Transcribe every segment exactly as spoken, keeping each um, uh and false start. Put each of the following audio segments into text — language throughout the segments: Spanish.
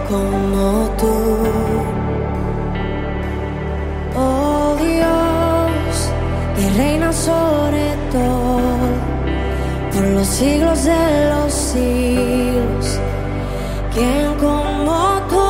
como tú. Oh Dios, que reina sobre todo, por los siglos de los siglos. ¿Quién como tú?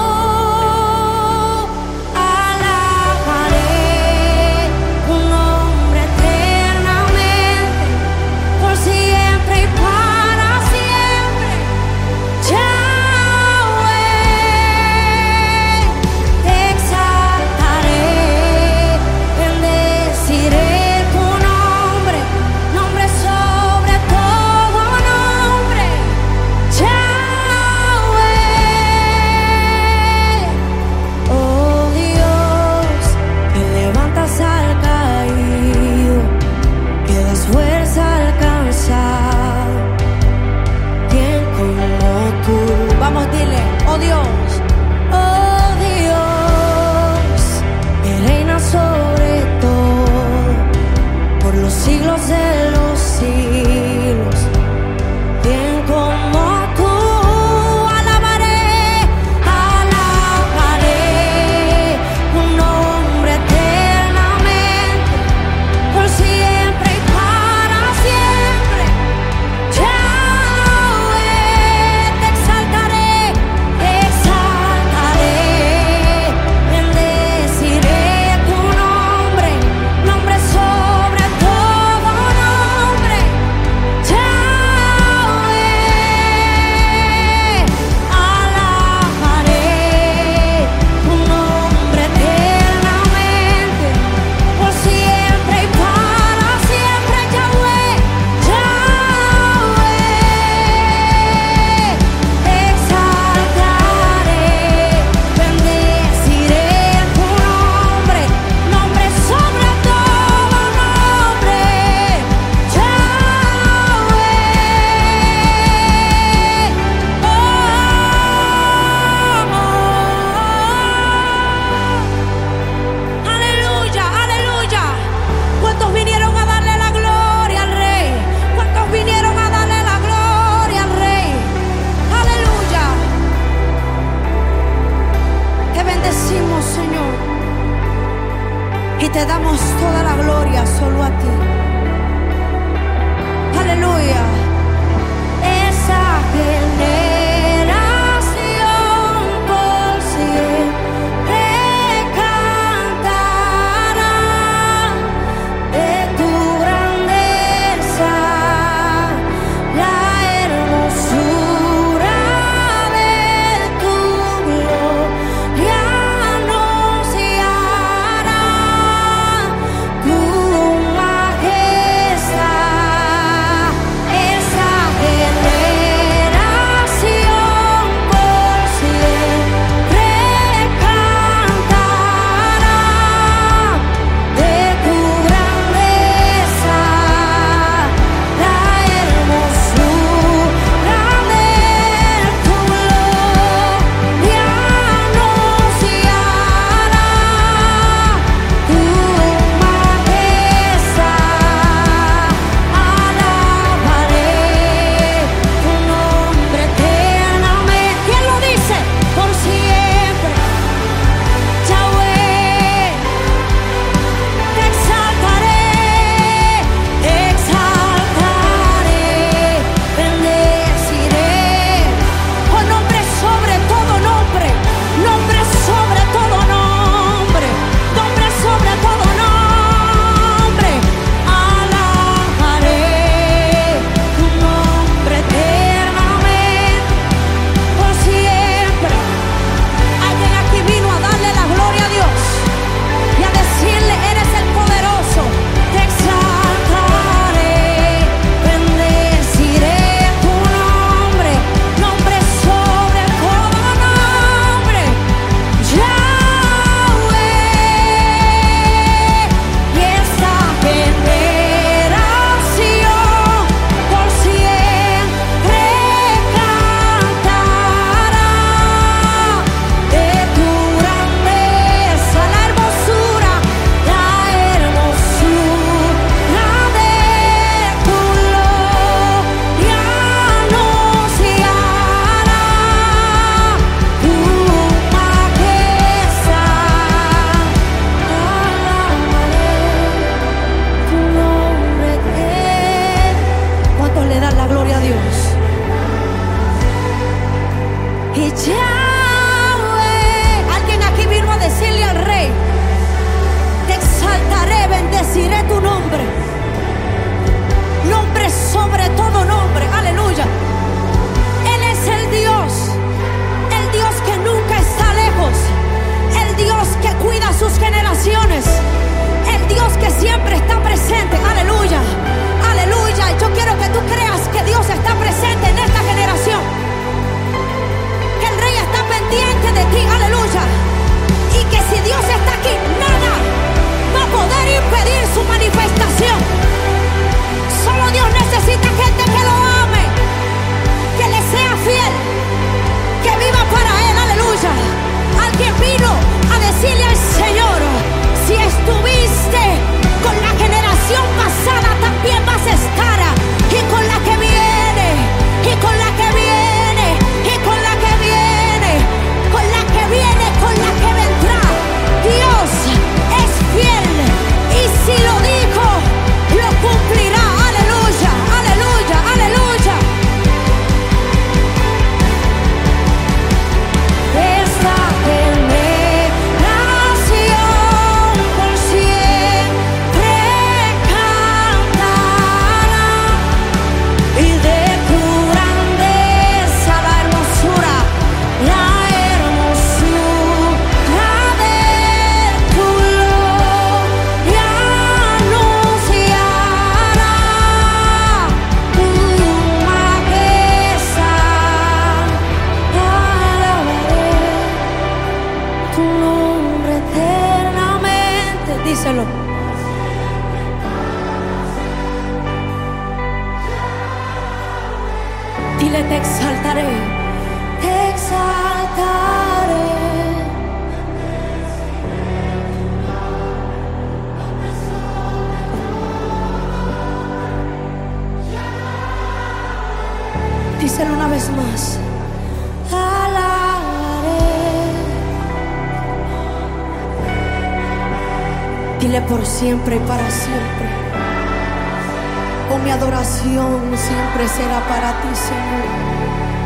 Vamos, dile, oh Dios, oh Dios, que reina sobre todo, por los siglos de los siglos. ¿Quién como tú? Alabaré, alabaré tu nombre eternamente, por siempre y para siempre. Señor, y te damos toda la gloria solo a ti. Aleluya. Esa generación por siempre cantará de tu grandeza, la hermosura de tu gloria. Esa generación díselo. Dile, te exaltaré, te exaltaré. Díselo una vez más. Dile, por siempre y para siempre. Oh, mi adoración siempre será para ti, Señor.